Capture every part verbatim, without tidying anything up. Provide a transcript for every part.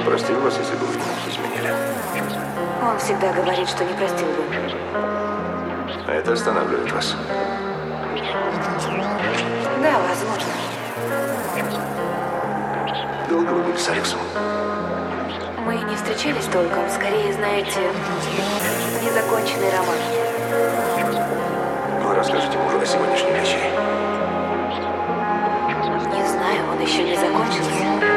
простил вас, если бы вы изменили? Он всегда говорит, что не простил бы. А это останавливает вас? Да, возможно. Долго вы были с Алексом? Мы не встречались толком. Скорее, знаете, незаконченный роман. Вы расскажете мужу о сегодняшней вечере? Не знаю, он еще не закончился.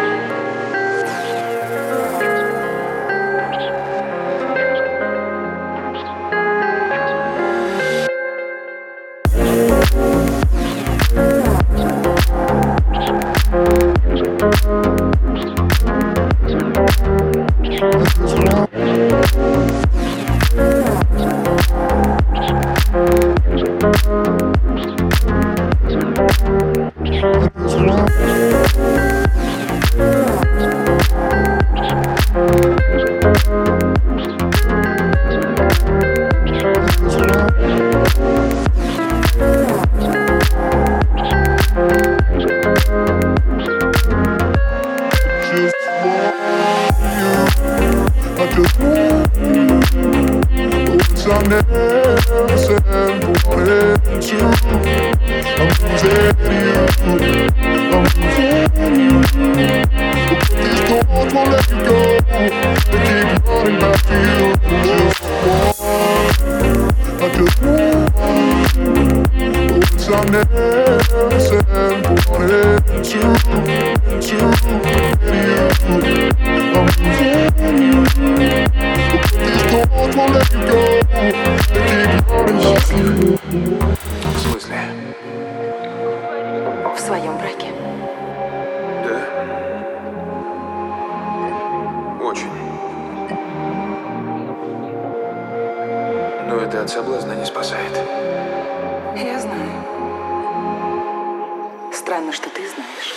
В смысле? В своем браке. Да. Очень. Но это от соблазна не спасает. Я знаю. Странно, что ты знаешь.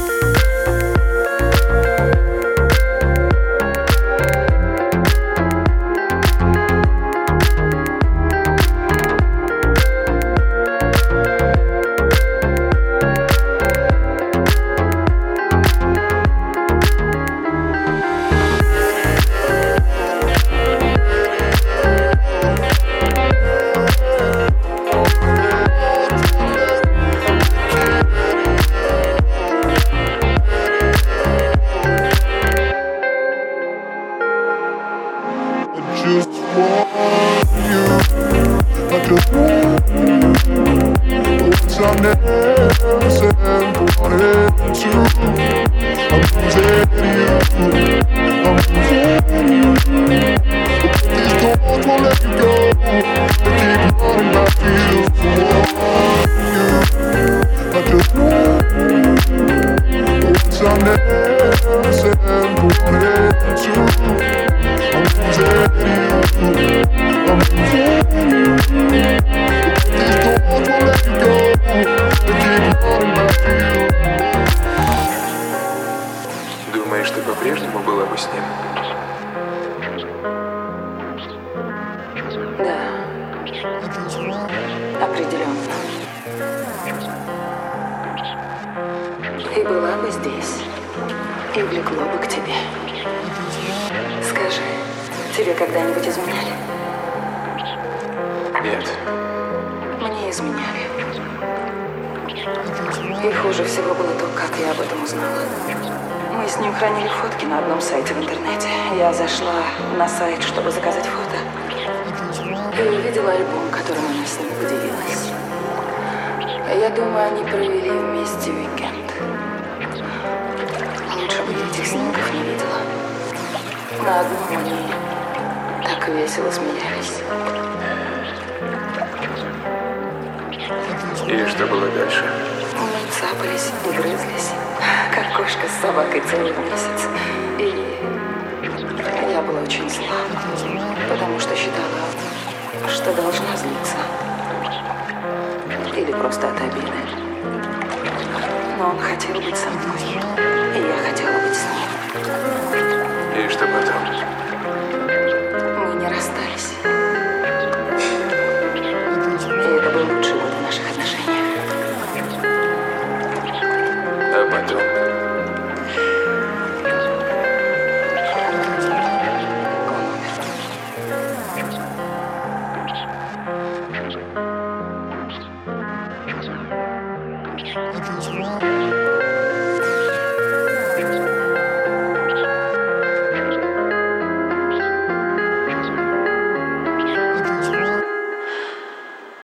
Думаешь, ты по-прежнему была бы с ним? Да. Определенно. И была бы здесь. И влекло бы к тебе. Скажи, тебе когда-нибудь изменяли? Нет. Мне изменяли. И хуже всего было то, как я об этом узнала. Мы с ним хранили фотки на одном сайте в интернете. Я зашла на сайт, чтобы заказать фото. И увидела альбом, которым она с ним поделилась. Я думаю, они провели вместе уикенд. Лучше бы я этих снимков не видела. На одном они так весело смеялись. И что было дальше? Мы цапались и грызлись, как кошка с собакой целый месяц. И я была очень зла, потому что считала, что должна злиться. Или просто от обиды. Но он хотел быть со мной, и я хотела быть с ним. И что потом? Мы не расстались. И это был лучший год в наших отношениях. А потом? something's wrong.